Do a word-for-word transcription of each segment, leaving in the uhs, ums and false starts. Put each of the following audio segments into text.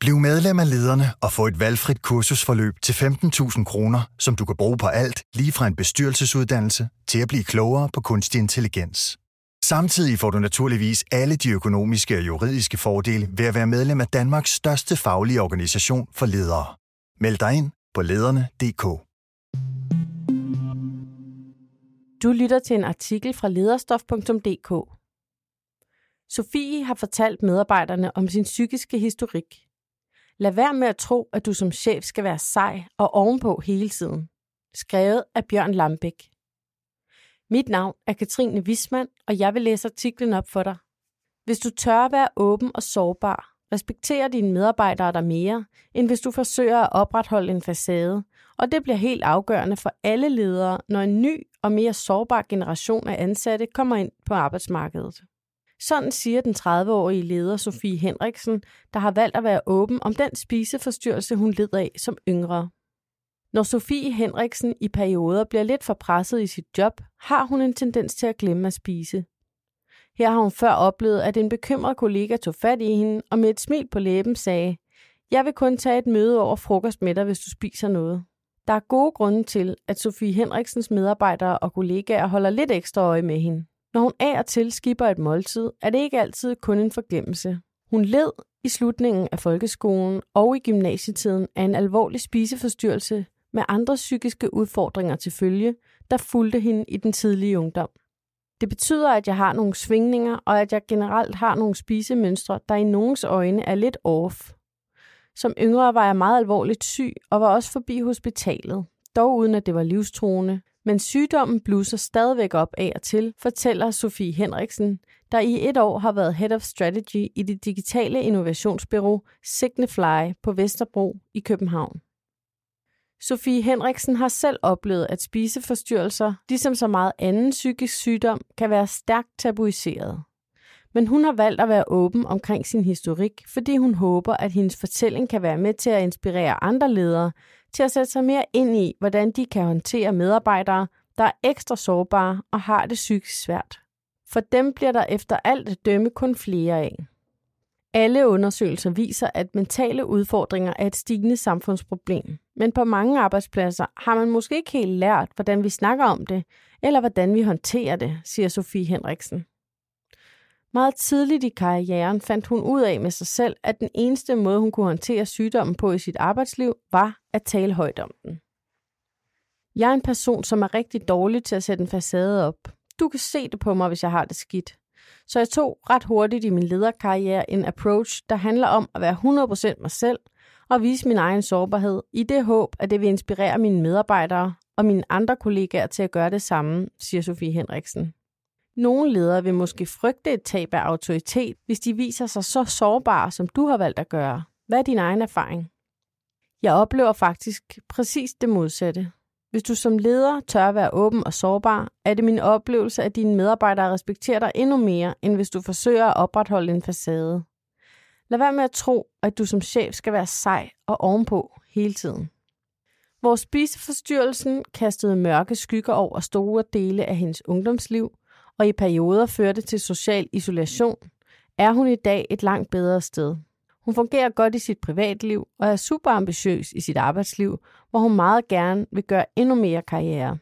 Bliv medlem af Lederne og få et valgfrit kursusforløb til femten tusind kroner, som du kan bruge på alt, lige fra en bestyrelsesuddannelse til at blive klogere på kunstig intelligens. Samtidig får du naturligvis alle de økonomiske og juridiske fordele ved at være medlem af Danmarks største faglige organisation for ledere. Meld dig ind på lederne punktum d k. Du lytter til en artikel fra lederstof punktum d k. Sofie har fortalt medarbejderne om sin psykiske historik. Lad være med at tro, at du som chef skal være sej og ovenpå hele tiden. Skrevet af Bjørn Lambæk. Mit navn er Katrine Wismann, og jeg vil læse artiklen op for dig. Hvis du tør være åben og sårbar, respekterer dine medarbejdere dig mere, end hvis du forsøger at opretholde en facade, og det bliver helt afgørende for alle ledere, når en ny og mere sårbar generation af ansatte kommer ind på arbejdsmarkedet. Sådan siger den tredive-årige leder Sofie Henriksen, der har valgt at være åben om den spiseforstyrrelse, hun led af som yngre. Når Sofie Henriksen i perioder bliver lidt for presset i sit job, har hun en tendens til at glemme at spise. Her har hun før oplevet, at en bekymret kollega tog fat i hende og med et smil på læben sagde: "Jeg vil kun tage et møde over frokost med dig, hvis du spiser noget." Der er gode grunde til, at Sofie Henriksens medarbejdere og kollegaer holder lidt ekstra øje med hende. Når hun af og til skipper et måltid, er det ikke altid kun en forglemmelse. Hun led i slutningen af folkeskolen og i gymnasietiden af en alvorlig spiseforstyrrelse med andre psykiske udfordringer til følge, der fulgte hende i den tidlige ungdom. Det betyder, at jeg har nogle svingninger, og at jeg generelt har nogle spisemønstre, der i nogens øjne er lidt off. Som yngre var jeg meget alvorligt syg og var også forbi hospitalet, dog uden at det var livstruende. Men sygdommen blusser stadigvæk op af og til, fortæller Sofie Henriksen, der i et år har været Head of Strategy i det digitale innovationsbureau Signify på Vesterbro i København. Sofie Henriksen har selv oplevet, at spiseforstyrrelser, ligesom så meget anden psykisk sygdom, kan være stærkt tabuiseret. Men hun har valgt at være åben omkring sin historik, fordi hun håber, at hendes fortælling kan være med til at inspirere andre ledere til at sætte sig mere ind i, hvordan de kan håndtere medarbejdere, der er ekstra sårbare og har det psykisk svært. For dem bliver der efter alt at dømme kun flere af. Alle undersøgelser viser, at mentale udfordringer er et stigende samfundsproblem. Men på mange arbejdspladser har man måske ikke helt lært, hvordan vi snakker om det, eller hvordan vi håndterer det, siger Sofie Henriksen. Meget tidligt i karrieren fandt hun ud af med sig selv, at den eneste måde, hun kunne håndtere sygdommen på i sit arbejdsliv, var at tale højt om den. Jeg er en person, som er rigtig dårlig til at sætte en facade op. Du kan se det på mig, hvis jeg har det skidt. Så jeg tog ret hurtigt i min lederkarriere en approach, der handler om at være hundrede procent mig selv og vise min egen sårbarhed, i det håb, at det vil inspirere mine medarbejdere og mine andre kollegaer til at gøre det samme, siger Sofie Henriksen. Nogle ledere vil måske frygte et tab af autoritet, hvis de viser sig så sårbare, som du har valgt at gøre. Hvad er din egen erfaring? Jeg oplever faktisk præcis det modsatte. Hvis du som leder tør at være åben og sårbar, er det min oplevelse, at dine medarbejdere respekterer dig endnu mere, end hvis du forsøger at opretholde en facade. Lad være med at tro, at du som chef skal være sej og ovenpå hele tiden. Hvor spiseforstyrrelsen kastede mørke skygger over store dele af hendes ungdomsliv, og i perioder førte til social isolation, er hun i dag et langt bedre sted. Hun fungerer godt i sit privatliv og er super ambitiøs i sit arbejdsliv, hvor hun meget gerne vil gøre endnu mere karriere.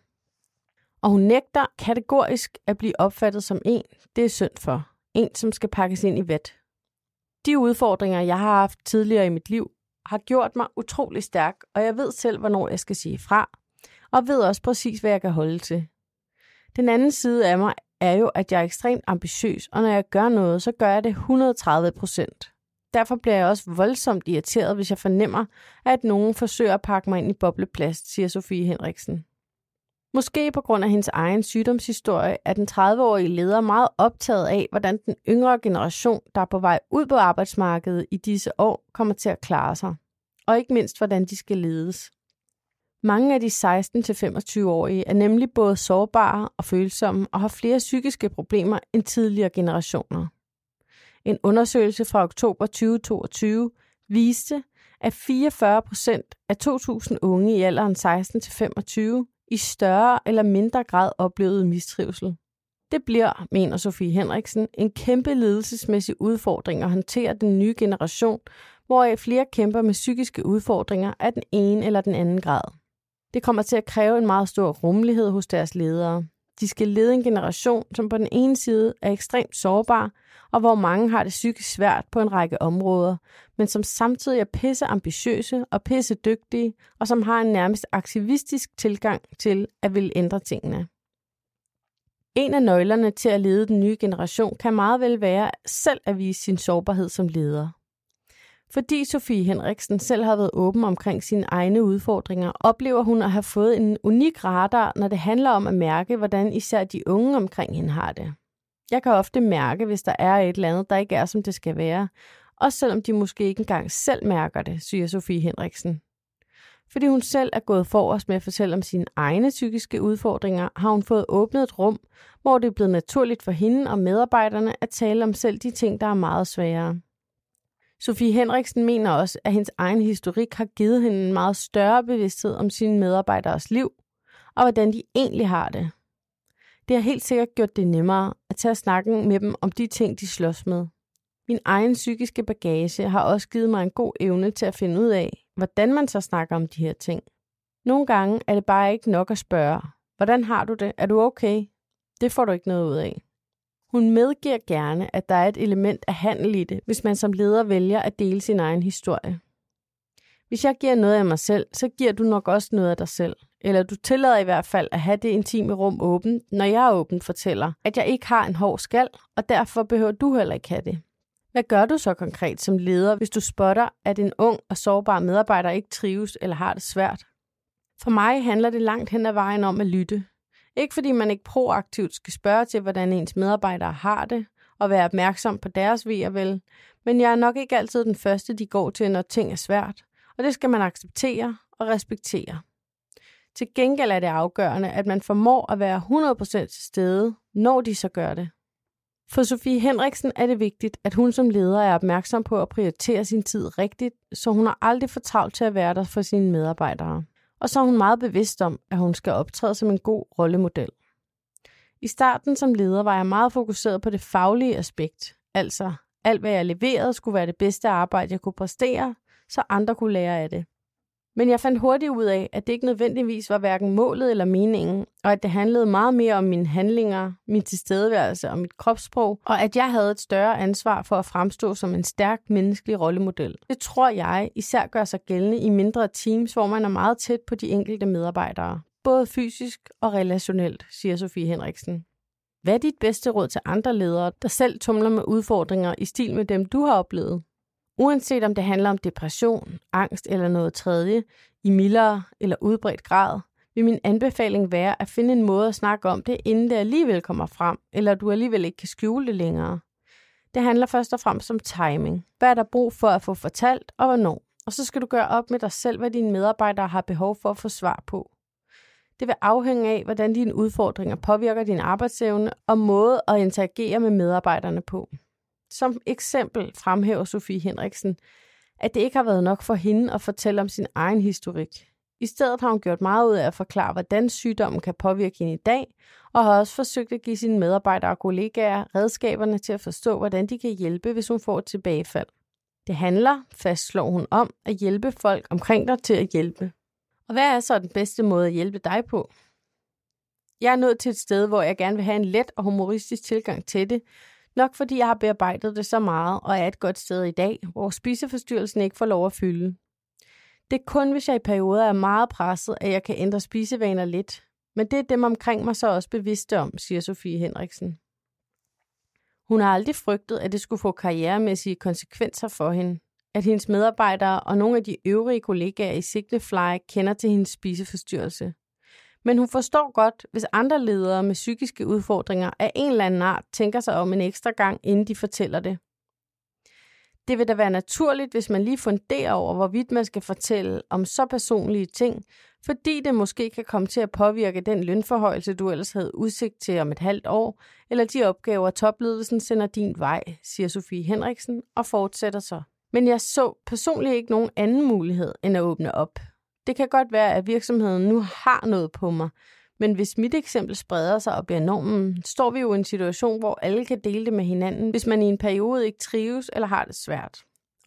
Og hun nægter kategorisk at blive opfattet som en, det er synd for. En, som skal pakkes ind i vat. De udfordringer, jeg har haft tidligere i mit liv, har gjort mig utrolig stærk, og jeg ved selv, hvornår jeg skal sige fra, og ved også præcis, hvad jeg kan holde til. Den anden side af mig er jo, at jeg er ekstremt ambitiøs, og når jeg gør noget, så gør jeg det et hundrede og tredive procent. Derfor bliver jeg også voldsomt irriteret, hvis jeg fornemmer, at nogen forsøger at pakke mig ind i bobleplast, siger Sofie Henriksen. Måske på grund af hendes egen sygdomshistorie er den tredive-årige leder meget optaget af, hvordan den yngre generation, der er på vej ud på arbejdsmarkedet i disse år, kommer til at klare sig. Og ikke mindst, hvordan de skal ledes. Mange af de seksten til femogtyve-årige er nemlig både sårbare og følsomme og har flere psykiske problemer end tidligere generationer. En undersøgelse fra oktober tyve toogtyve viste, at fireogfyrre procent af to tusind unge i alderen seksten til femogtyve i større eller mindre grad oplevede mistrivsel. Det bliver, mener Sofie Henriksen, en kæmpe ledelsesmæssig udfordring at håndtere den nye generation, hvoraf flere kæmper med psykiske udfordringer af den ene eller den anden grad. Det kommer til at kræve en meget stor rummelighed hos deres ledere. De skal lede en generation, som på den ene side er ekstremt sårbar, og hvor mange har det psykisk svært på en række områder, men som samtidig er pisse ambitiøse og pisse dygtige, og som har en nærmest aktivistisk tilgang til at ville ændre tingene. En af nøglerne til at lede den nye generation kan meget vel være selv at vise sin sårbarhed som leder. Fordi Sofie Henriksen selv har været åben omkring sine egne udfordringer, oplever hun at have fået en unik radar, når det handler om at mærke, hvordan især de unge omkring hende har det. Jeg kan ofte mærke, hvis der er et eller andet, der ikke er, som det skal være, også selvom de måske ikke engang selv mærker det, siger Sofie Henriksen. Fordi hun selv er gået forrest med at fortælle om sine egne psykiske udfordringer, har hun fået åbnet et rum, hvor det er blevet naturligt for hende og medarbejderne at tale om selv de ting, der er meget sværere. Sofie Henriksen mener også, at hendes egen historik har givet hende en meget større bevidsthed om sine medarbejderes liv, og hvordan de egentlig har det. Det har helt sikkert gjort det nemmere at tage snakken med dem om de ting, de slås med. Min egen psykiske bagage har også givet mig en god evne til at finde ud af, hvordan man så snakker om de her ting. Nogle gange er det bare ikke nok at spørge, hvordan har du det? Er du okay? Det får du ikke noget ud af. Hun medgiver gerne, at der er et element af handel i det, hvis man som leder vælger at dele sin egen historie. Hvis jeg giver noget af mig selv, så giver du nok også noget af dig selv. Eller du tillader i hvert fald at have det intime rum åbent, når jeg åbent fortæller, at jeg ikke har en hård skal, og derfor behøver du heller ikke have det. Hvad gør du så konkret som leder, hvis du spotter, at en ung og sårbar medarbejder ikke trives eller har det svært? For mig handler det langt hen ad vejen om at lytte. Ikke fordi man ikke proaktivt skal spørge til, hvordan ens medarbejdere har det, og være opmærksom på deres ve og vel, men jeg er nok ikke altid den første, de går til, når ting er svært, og det skal man acceptere og respektere. Til gengæld er det afgørende, at man formår at være hundrede procent til stede, når de så gør det. For Sofie Henriksen er det vigtigt, at hun som leder er opmærksom på at prioritere sin tid rigtigt, så hun har aldrig for travlt til at være der for sine medarbejdere. Og så er hun meget bevidst om, at hun skal optræde som en god rollemodel. I starten som leder var jeg meget fokuseret på det faglige aspekt, altså alt hvad jeg leverede skulle være det bedste arbejde, jeg kunne præstere, så andre kunne lære af det. Men jeg fandt hurtigt ud af, at det ikke nødvendigvis var hverken målet eller meningen, og at det handlede meget mere om mine handlinger, min tilstedeværelse og mit kropssprog, og at jeg havde et større ansvar for at fremstå som en stærk menneskelig rollemodel. Det tror jeg især gør sig gældende i mindre teams, hvor man er meget tæt på de enkelte medarbejdere, både fysisk og relationelt, siger Sofie Henriksen. Hvad er dit bedste råd til andre ledere, der selv tumler med udfordringer i stil med dem, du har oplevet? Uanset om det handler om depression, angst eller noget tredje, i mildere eller udbredt grad, vil min anbefaling være at finde en måde at snakke om det, inden det alligevel kommer frem, eller du alligevel ikke kan skjule det længere. Det handler først og fremmest om timing. Hvad er der brug for at få fortalt, og hvornår? Og så skal du gøre op med dig selv, hvad dine medarbejdere har behov for at få svar på. Det vil afhænge af, hvordan dine udfordringer påvirker din arbejdsevne og måde at interagere med medarbejderne på. Som eksempel fremhæver Sofie Henriksen, at det ikke har været nok for hende at fortælle om sin egen historik. I stedet har hun gjort meget ud af at forklare, hvordan sygdommen kan påvirke hende i dag, og har også forsøgt at give sine medarbejdere og kollegaer redskaberne til at forstå, hvordan de kan hjælpe, hvis hun får et tilbagefald. Det handler, fastslår hun, om at hjælpe folk omkring dig til at hjælpe. Og hvad er så den bedste måde at hjælpe dig på? Jeg er nået til et sted, hvor jeg gerne vil have en let og humoristisk tilgang til det, nok fordi jeg har bearbejdet det så meget og er et godt sted i dag, hvor spiseforstyrrelsen ikke får lov at fylde. Det er kun, hvis jeg i perioder er meget presset, at jeg kan ændre spisevaner lidt. Men det er dem omkring mig så også bevidste om, siger Sofie Henriksen. Hun har aldrig frygtet, at det skulle få karrieremæssige konsekvenser for hende. At hendes medarbejdere og nogle af de øvrige kollegaer i Signifly kender til hendes spiseforstyrrelse. Men hun forstår godt, hvis andre ledere med psykiske udfordringer af en eller anden art tænker sig om en ekstra gang, inden de fortæller det. Det vil da være naturligt, hvis man lige funderer over, hvorvidt man skal fortælle om så personlige ting, fordi det måske kan komme til at påvirke den lønforhøjelse, du ellers havde udsigt til om et halvt år, eller de opgaver, topledelsen sender din vej, siger Sofie Henriksen og fortsætter så. Men jeg så personligt ikke nogen anden mulighed end at åbne op. Det kan godt være, at virksomheden nu har noget på mig, men hvis mit eksempel spreder sig og bliver normen, står vi jo i en situation, hvor alle kan dele det med hinanden, hvis man i en periode ikke trives eller har det svært.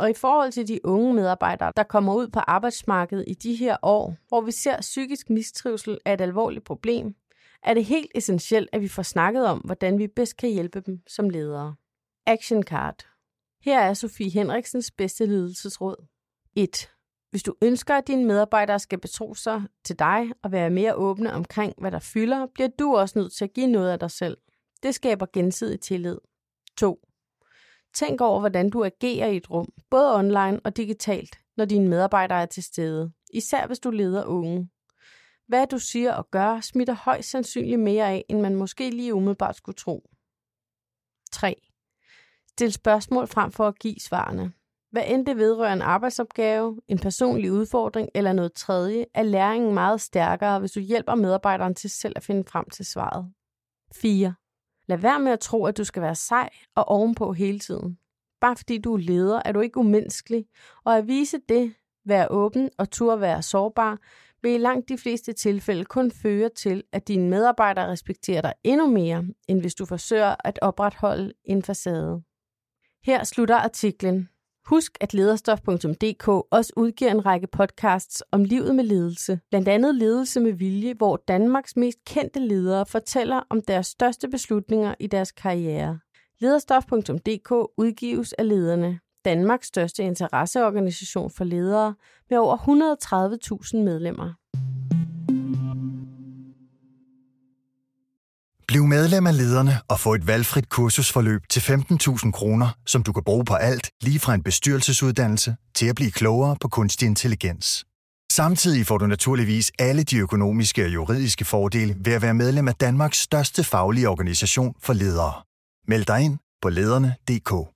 Og i forhold til de unge medarbejdere, der kommer ud på arbejdsmarkedet i de her år, hvor vi ser psykisk mistrivsel er et alvorligt problem, er det helt essentielt, at vi får snakket om, hvordan vi bedst kan hjælpe dem som ledere. Action Card. Her er Sofie Henriksens bedste ledelsesråd. et. Hvis du ønsker, at dine medarbejdere skal betro sig til dig og være mere åbne omkring, hvad der fylder, bliver du også nødt til at give noget af dig selv. Det skaber gensidig tillid. to. Tænk over, hvordan du agerer i et rum, både online og digitalt, når dine medarbejdere er til stede, især hvis du leder unge. Hvad du siger og gør, smitter højst sandsynligt mere af, end man måske lige umiddelbart skulle tro. tre. Stil spørgsmål frem for at give svarene. Hvad end det vedrører en arbejdsopgave, en personlig udfordring eller noget tredje, er læringen meget stærkere, hvis du hjælper medarbejderen til selv at finde frem til svaret. fire. Lad være med at tro, at du skal være sej og ovenpå hele tiden. Bare fordi du er leder, er du ikke umenneskelig, og at vise det, være åben og turde være sårbar, vil i langt de fleste tilfælde kun føre til, at dine medarbejdere respekterer dig endnu mere, end hvis du forsøger at opretholde en facade. Her slutter artiklen. Husk, at lederstof punktum d k også udgiver en række podcasts om livet med ledelse, blandt andet Ledelse med vilje, hvor Danmarks mest kendte ledere fortæller om deres største beslutninger i deres karriere. lederstof punktum d k udgives af Lederne, Danmarks største interesseorganisation for ledere med over et hundrede og tredive tusind medlemmer. Bliv medlem af Lederne og få et valgfrit kursusforløb til femten tusind kroner, som du kan bruge på alt, lige fra en bestyrelsesuddannelse til at blive klogere på kunstig intelligens. Samtidig får du naturligvis alle de økonomiske og juridiske fordele ved at være medlem af Danmarks største faglige organisation for ledere. Meld dig ind på lederne punktum d k.